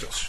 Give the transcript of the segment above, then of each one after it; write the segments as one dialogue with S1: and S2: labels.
S1: Justice.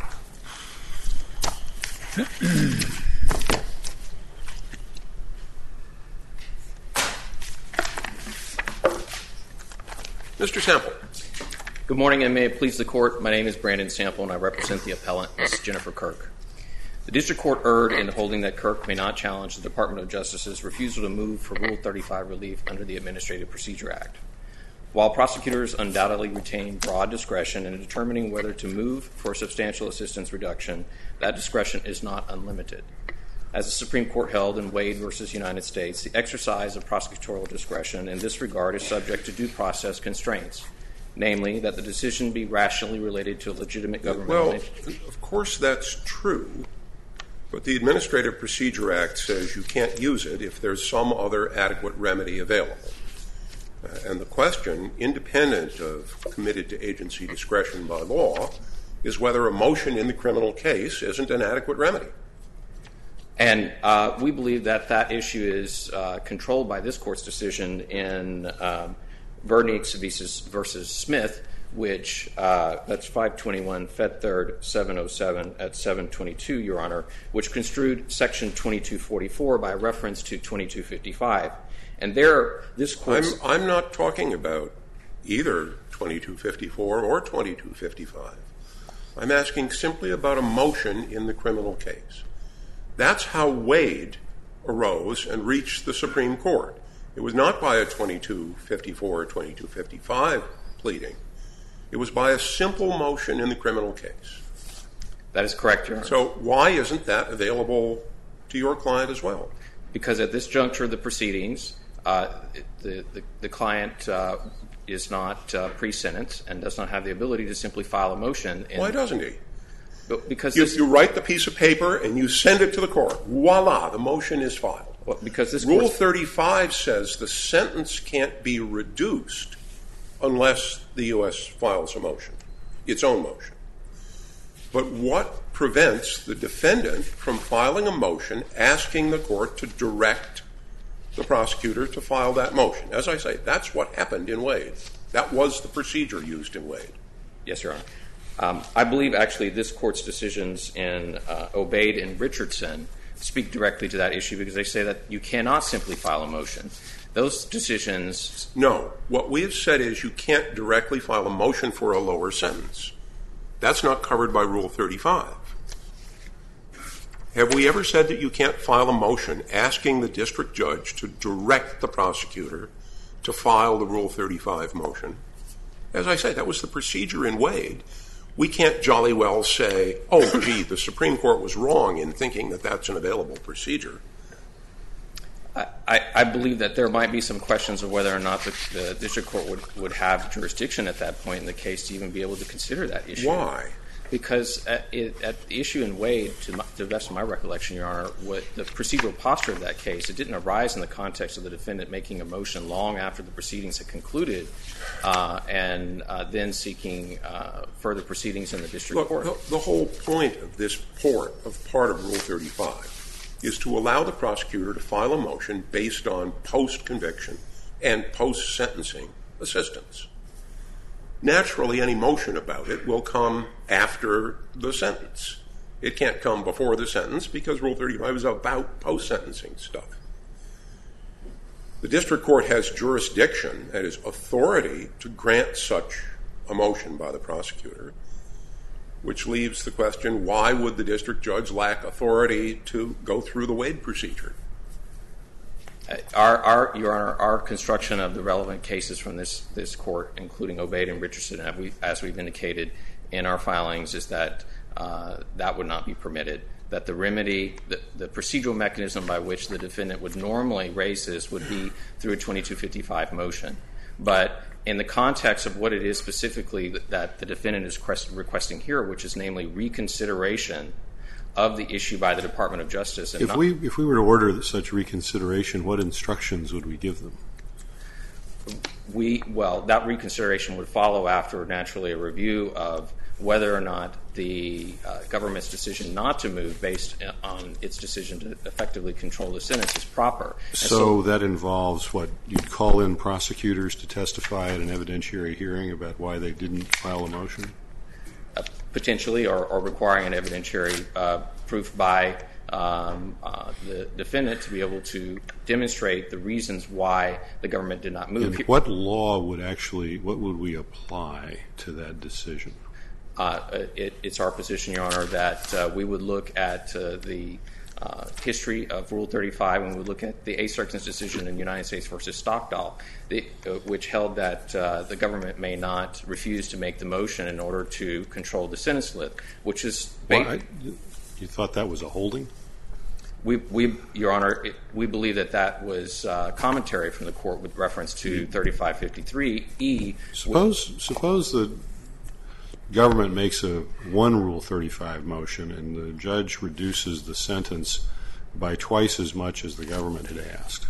S1: Mr. Sample.
S2: Good morning, and may it please the Court. My name is Brandon Sample, and I represent the appellant, Ms. Jennifer Kirk. The District Court erred in holding that Kirk may not challenge the Department of Justice's refusal to move for Rule 35 relief under the Administrative Procedure Act. While prosecutors undoubtedly retain broad discretion in determining whether to move for substantial assistance reduction, that discretion is not unlimited. As the Supreme Court held in Wade v. United States, the exercise of prosecutorial discretion in this regard is subject to due process constraints, namely that the decision be rationally related to a legitimate governmental interest.
S1: Well, of course that's true, but the Administrative Procedure Act says you can't use it if there's some other adequate remedy available. And the question, independent of committed to agency discretion by law, is whether a motion in the criminal case isn't an adequate remedy.
S2: And we believe that that issue is controlled by this Court's decision in Vernix v. Smith, which that's 521 Fed 3rd 707 at 722, Your Honor, which construed Section 2244 by reference to 2255. And there, this Court's...
S1: I'm not talking about either 2254 or 2255. I'm asking simply about a motion in the criminal case. That's how Wade arose and reached the Supreme Court. It was not by a 2254 or 2255 pleading. It was by a simple motion in the criminal case.
S2: That is correct, Your Honor.
S1: So why isn't that available to your client as well?
S2: Because at this juncture of the proceedings, the client is not pre-sentence and does not have the ability to simply file a motion.
S1: Why doesn't he?
S2: Because
S1: you write the piece of paper and you send it to the court. Voila, the motion is filed.
S2: Well, because this
S1: Rule 35 says the sentence can't be reduced unless the U.S. files a motion, its own motion. But what prevents the defendant from filing a motion asking the court to direct the prosecutor to file that motion? As I say, that's what happened in Wade. That was the procedure used in Wade.
S2: Yes, Your Honor. I believe, actually, this Court's decisions in Obaid and Richardson speak directly to that issue because they say that you cannot simply file a motion. Those decisions...
S1: No. What we have said is you can't directly file a motion for a lower sentence. That's not covered by Rule 35. Have we ever said that you can't file a motion asking the district judge to direct the prosecutor to file the Rule 35 motion? As I say, that was the procedure in Wade. We can't jolly well say, oh, gee, the Supreme Court was wrong in thinking that that's an available procedure.
S2: I believe that there might be some questions of whether or not the district court would have jurisdiction at that point in the case to even be able to consider that issue.
S1: Why?
S2: Because at the issue in Wade, to the best of my recollection, Your Honor, the procedural posture of that case, it didn't arise in the context of the defendant making a motion long after the proceedings had concluded and then seeking further proceedings in the district court.
S1: The whole point of this part of Rule 35 is to allow the prosecutor to file a motion based on post-conviction and post-sentencing assistance. Naturally, any motion about it will come after the sentence. It can't come before the sentence because Rule 35 is about post-sentencing stuff. The district court has jurisdiction, that is, authority to grant such a motion by the prosecutor, which leaves the question, why would the district judge lack authority to go through the Wade procedure?
S2: Your Honor, our construction of the relevant cases from this court, including Obaid and Richardson, as we've indicated in our filings, is that that would not be permitted, that the remedy, the procedural mechanism by which the defendant would normally raise this would be through a 2255 motion. But in the context of what it is specifically that the defendant is requesting here, which is namely reconsideration of the issue by the Department of Justice. And
S3: if we were to order such reconsideration, what instructions would we give them?
S2: Well, that reconsideration would follow after, naturally, a review of whether or not the government's decision not to move based on its decision to effectively control the sentence is proper.
S3: So that involves what? You'd call in prosecutors to testify at an evidentiary hearing about why they didn't file a motion?
S2: potentially, or requiring an evidentiary proof by the defendant to be able to demonstrate the reasons why the government did not move.
S3: And what law would we apply to that decision?
S2: It's our position, Your Honor, that we would look at the history of Rule 35, and we would look at the Eighth Circuit's decision in United States v. Stockdale, which held that the government may not refuse to make the motion in order to control the sentence slip, which is...
S3: You thought that was a holding?
S2: Your Honor, we believe that was commentary from the court with reference to 3553E.
S3: Suppose the government makes one Rule 35 motion and the judge reduces the sentence by twice as much as the government had asked.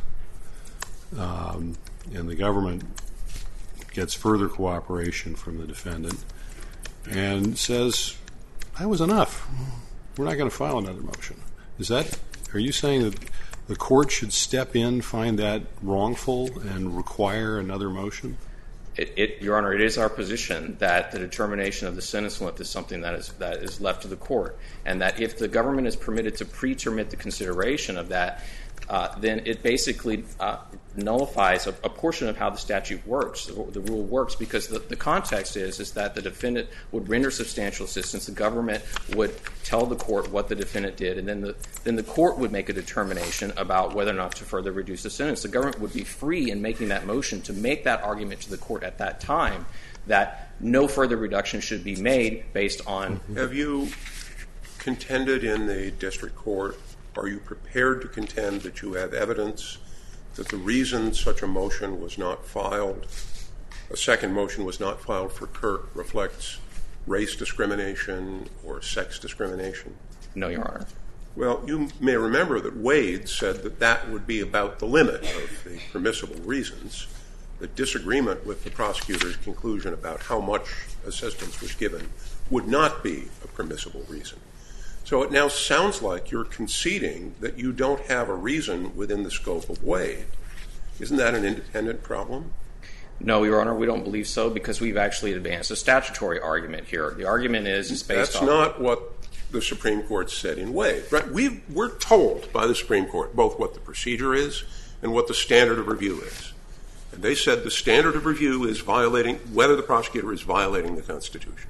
S3: And the government gets further cooperation from the defendant and says, that was enough. We're not going to file another motion. Are you saying that the court should step in, find that wrongful, and require another motion?
S2: Your Honor, it is our position that the determination of the sentence limit is something that is left to the court, and that if the government is permitted to pre-termit the consideration of that, then it basically nullifies a portion of how the statute works, the rule works, because the context is that the defendant would render substantial assistance, the government would tell the court what the defendant did, and then the court would make a determination about whether or not to further reduce the sentence. The government would be free in making that motion to make that argument to the court at that time that no further reduction should be made based on...
S1: Have you contended in the district court, are you prepared to contend that you have evidence that the reason such a motion was not filed, a second motion was not filed for Kirk, reflects race discrimination or sex discrimination?
S2: No, Your Honor.
S1: Well, you may remember that Wade said that would be about the limit of the permissible reasons. The disagreement with the prosecutor's conclusion about how much assistance was given would not be a permissible reason. So it now sounds like you're conceding that you don't have a reason within the scope of Wade. Isn't that an independent problem?
S2: No, Your Honor, we don't believe so, because we've actually advanced a statutory argument here. The argument is based on...
S1: That's not what the Supreme Court said in Wade. Right? We're told by the Supreme Court both what the procedure is and what the standard of review is. And they said the standard of review is violating, whether the prosecutor is violating the Constitution.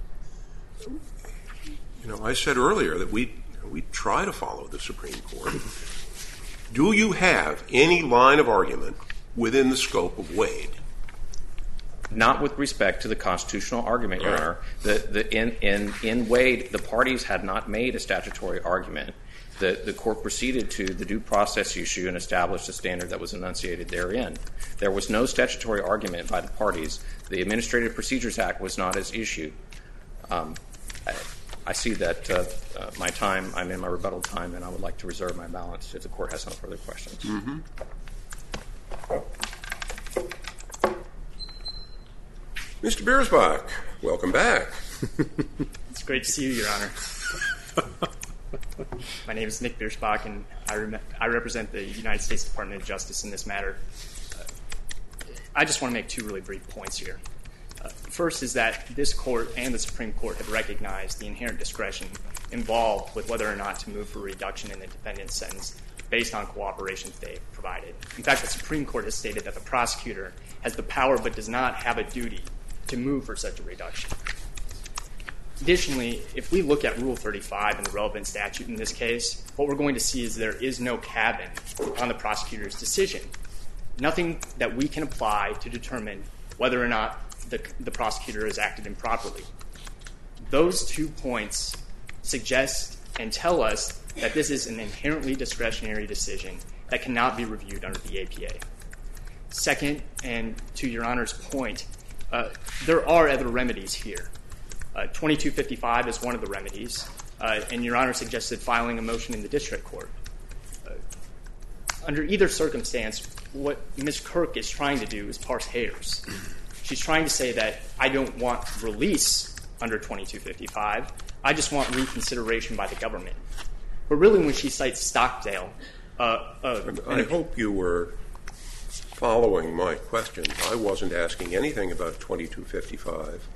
S1: You know, I said earlier that we try to follow the Supreme Court. Do you have any line of argument within the scope of Wade?
S2: Not with respect to the constitutional argument, Your Honor. In Wade, the parties had not made a statutory argument. The court proceeded to the due process issue and established a standard that was enunciated therein. There was no statutory argument by the parties. The Administrative Procedures Act was not as issued. I see that I'm in my rebuttal time, and I would like to reserve my balance if the court has no further questions.
S1: Mm-hmm. Mr. Biersbach, welcome back.
S4: It's great to see you, Your Honor. My name is Nick Biersbach, and I represent the United States Department of Justice in this matter. I just want to make two really brief points here. First is that this court and the Supreme Court have recognized the inherent discretion involved with whether or not to move for reduction in the defendant's sentence based on cooperation that they provided. In fact, the Supreme Court has stated that the prosecutor has the power but does not have a duty to move for such a reduction. Additionally, if we look at Rule 35 and the relevant statute in this case, what we're going to see is there is no cabin on the prosecutor's decision. Nothing that we can apply to determine whether or not the prosecutor has acted improperly. Those 2 points suggest and tell us that this is an inherently discretionary decision that cannot be reviewed under the APA. Second, and to Your Honor's point, there are other remedies here. 2255 is one of the remedies, and Your Honor suggested filing a motion in the district court. Under either circumstance, what Ms. Kirk is trying to do is parse hairs. She's trying to say that I don't want release under 2255, I just want reconsideration by the government. But really when she cites Stockdale...
S1: I hope you were following my question. I wasn't asking anything about 2255.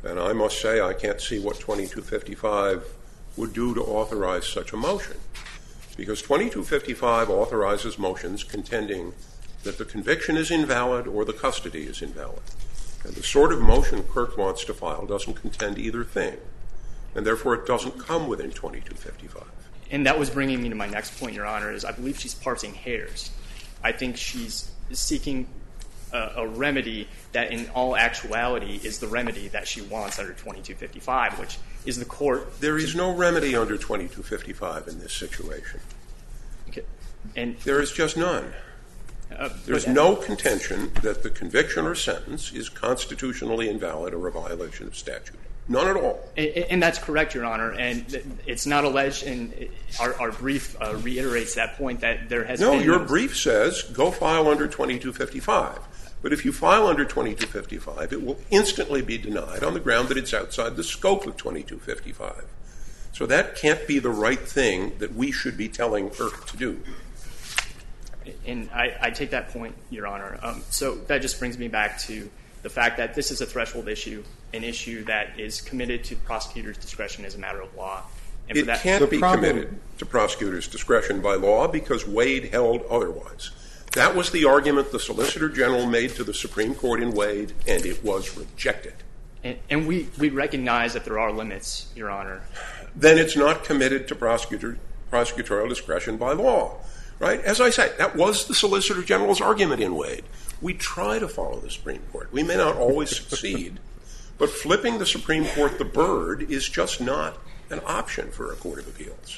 S1: And I must say I can't see what 2255 would do to authorize such a motion, because 2255 authorizes motions contending that the conviction is invalid or the custody is invalid. And the sort of motion Kirk wants to file doesn't contend either thing, and therefore it doesn't come within 2255.
S4: And that was bringing me to my next point, Your Honor, is I believe she's parsing hairs. I think she's seeking a remedy that in all actuality is the remedy that she wants under 2255, which is the court.
S1: There is no remedy under 2255 in this situation.
S4: Okay. And
S1: there is just none. There's no contention that the conviction or sentence is constitutionally invalid or a violation of statute. None at all.
S4: And that's correct, Your Honor. And it's not alleged, and our brief reiterates that point, that there has been...
S1: No, your brief says go file under 2255. But if you file under 2255, it will instantly be denied on the ground that it's outside the scope of 2255. So that can't be the right thing that we should be telling Kirk to do.
S4: And I take that point, Your Honor. So that just brings me back to the fact that this is a threshold issue, an issue that is committed to the prosecutor's discretion as a matter of law. And
S1: it can't be committed to prosecutor's discretion by law because Wade held otherwise. That was the argument the Solicitor General made to the Supreme Court in Wade, and it was rejected.
S4: And we recognize that there are limits, Your Honor.
S1: Then it's not committed to prosecutorial discretion by law. Right? As I say, that was the Solicitor General's argument in Wade. We try to follow the Supreme Court. We may not always succeed, but flipping the Supreme Court the bird is just not an option for a court of appeals.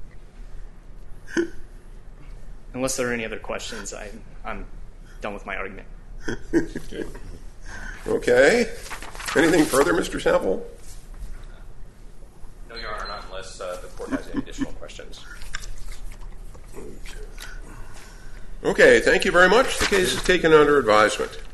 S4: Unless there are any other questions, I'm done with my argument.
S1: Okay. Anything further, Mr. Sample?
S2: No, Your Honor, not unless the court has any additional questions.
S1: Okay, thank you very much. The case is taken under advisement.